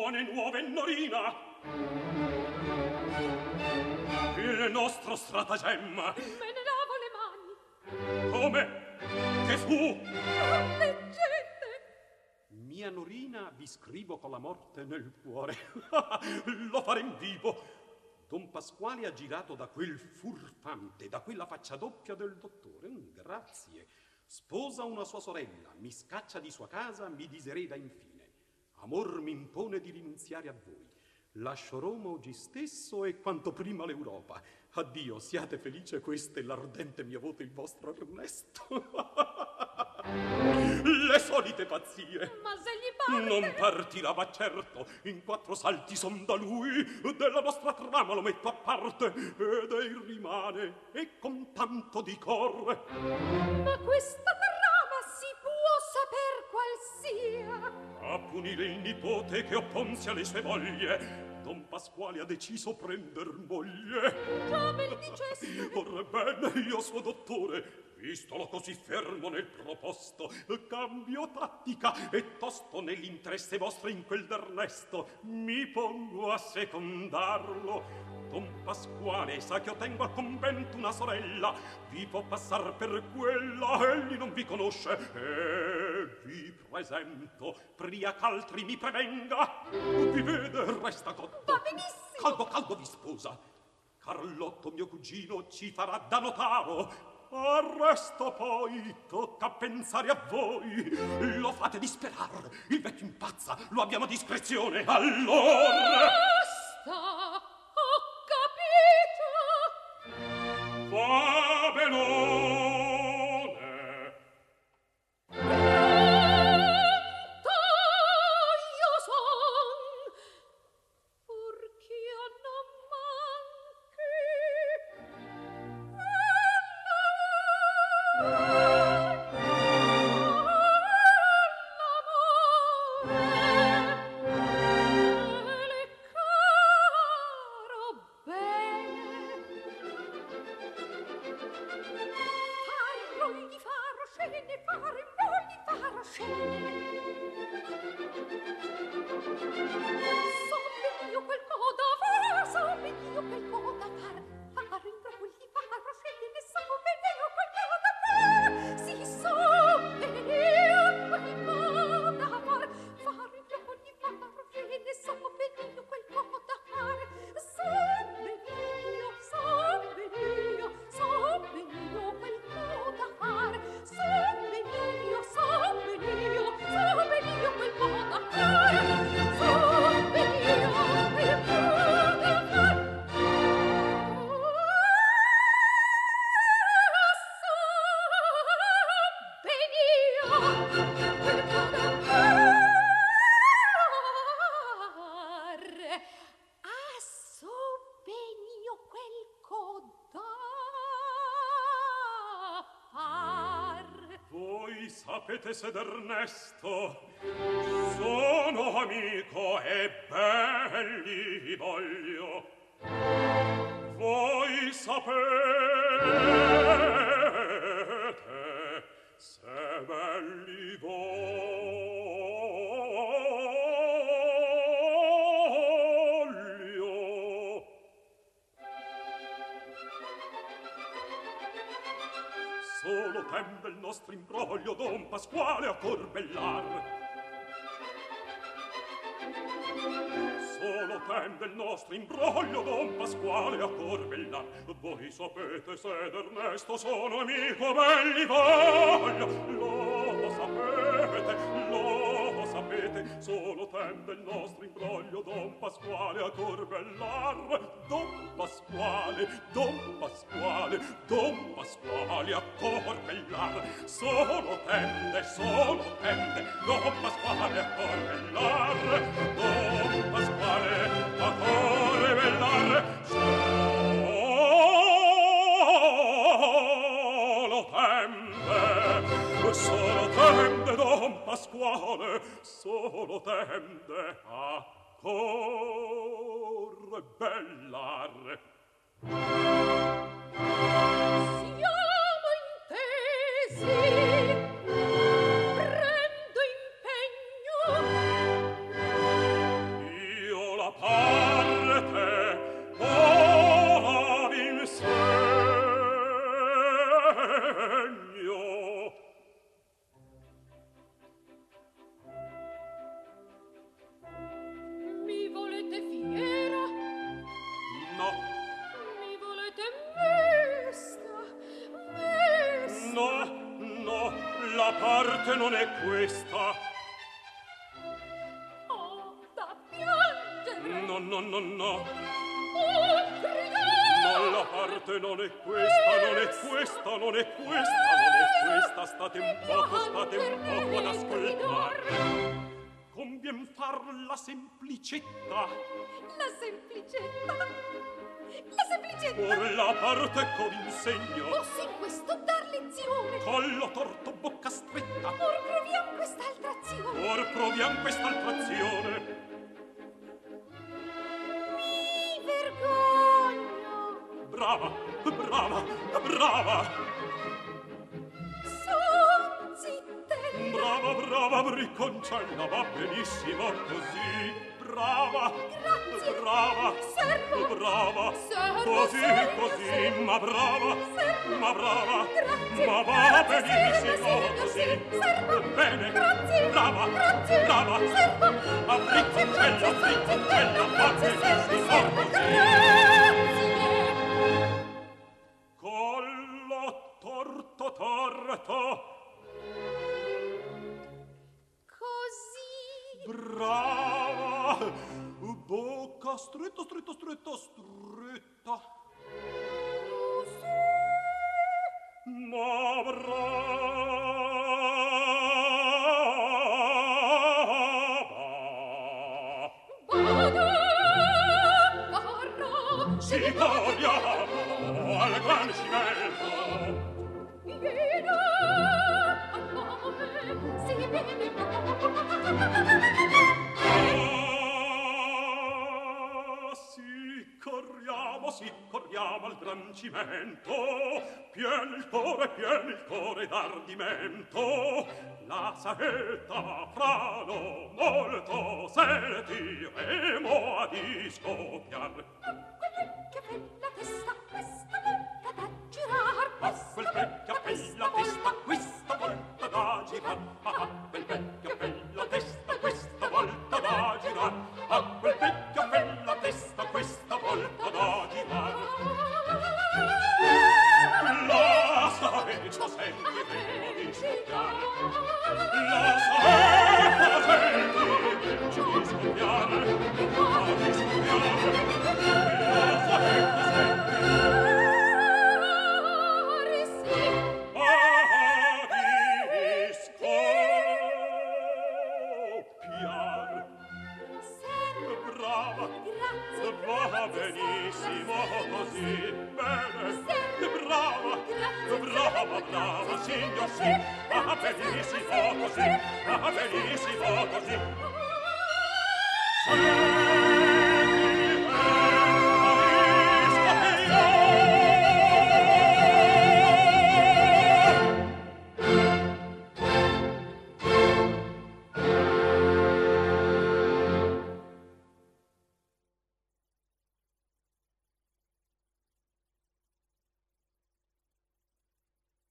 buone nuove, Norina. Il nostro stratagemma. Me ne lavo le mani. Come? Che fu? Leggete. Mia Norina, vi scrivo con la morte nel cuore. Lo farem vivo. Don Pasquale ha girato da quel furfante, da quella faccia doppia del dottore. Grazie. Sposa una sua sorella, mi scaccia di sua casa, mi disereda infine. Amor mi impone di rinunziare a voi. Lascio Roma oggi stesso e quanto prima l'Europa. Addio, siate felice, questa è l'ardente mia voto, il vostro Ernesto. Le solite pazzie. Ma se gli parte... Non partirà, ma certo, in 4 salti son da lui, della nostra trama lo metto a parte, ed ei rimane, e con tanto di cor. Ma questa trama si può saper qual sia? A punire il nipote che opponsi alle sue voglie, Don Pasquale ha deciso prender moglie. Già me ne dicesti. Orbene, io suo dottore, vistolo così fermo nel proposto, cambio tattica e tosto nell'interesse vostro in quel d'Ernesto mi pongo a secondarlo. Don Pasquale sa che io tengo al convento una sorella, vi può passar per quella, egli non vi conosce, e vi presento, pria ch'altri mi prevenga. Vi vede, resta cotto. Va benissimo. Caldo vi sposa. Carlotto mio cugino ci farà da notaro. Arresto poi, tocca pensare a voi. Lo fate disperar, il vecchio impazza, lo abbiamo a discrezione. Allora Basta, ho capito. va benone. Pronto io son, purch'io non sapete sed Ernesto sono amico e belli voglio. Voi sapete se belli voglio. Solo tende il nostro imbroglio Don Pasquale a corbellar. Solo tende il nostro imbroglio Don Pasquale a corbellar. Voi sapete se d'Ernesto sono amico belli voglio. Lo sapete, solo tende il nostro imbroglio Don Pasquale a corbellar. Don Pasquale a corbellar. Solo tende Don Pasquale a corbellar. Don Pasquale a corbellar. Solo tende Don Pasquale, solo tende a corbellar. Siamo intesi, prendo impegno. No, no, la parte non è questa. Oh, da piangere! No, no, no, no. Oh, gridare! No, la parte non è questa, non è questa, non è questa, non è questa. State un poco ad ascoltare. Convien far la semplicetta. La semplicetta! La semplicetta! Or la parte con insegno. Oh, sì, questo dar lezione! Collo torto, bocca stretta. Or proviamo quest'altra azione! Or proviamo quest'altra azione. Mi vergogno! Brava, brava, brava. Son zittella! Brava, brava, bricconcella, va benissimo così. Brava, Grazie. brava, Servo. brava. Servo, Così, servo, così, servo. ma brava, Servo. ma brava. Grazie. Ma va Grazie, benissimo servo, così. servo, servo. Bene. Grazie. Brava, Grazie. brava. Servo. A bricconcella, bricconcella, va Grazie, servo, benissimo servo. così. Grazie. Collo torto, torto. Così. Brava! Bocca stretta, stretta, stretta, stretta. Ma brava! Bada, Si corriamo al gran cimento. viene a nome, si viene Sì, corriamo al gran cimento. Pien il cuore d'ardimento. La saetta frano molto se tiremo a discopiar. che bella testa, questa volta da girar, Ah, quel vecchia bella testa, questa volta da girar. Ah, quel vecchia bella testa, questa volta da girar. Ah, quel vecchia bella testa, questa volta da girar. La saetta sentiremo di scoppiar. La saetta sentiremo di scoppiar. Di scoppiar. La saetta sentiremo. Va benissimo così, bene, brava, brava, brava, signor sì, va benissimo così, va benissimo così.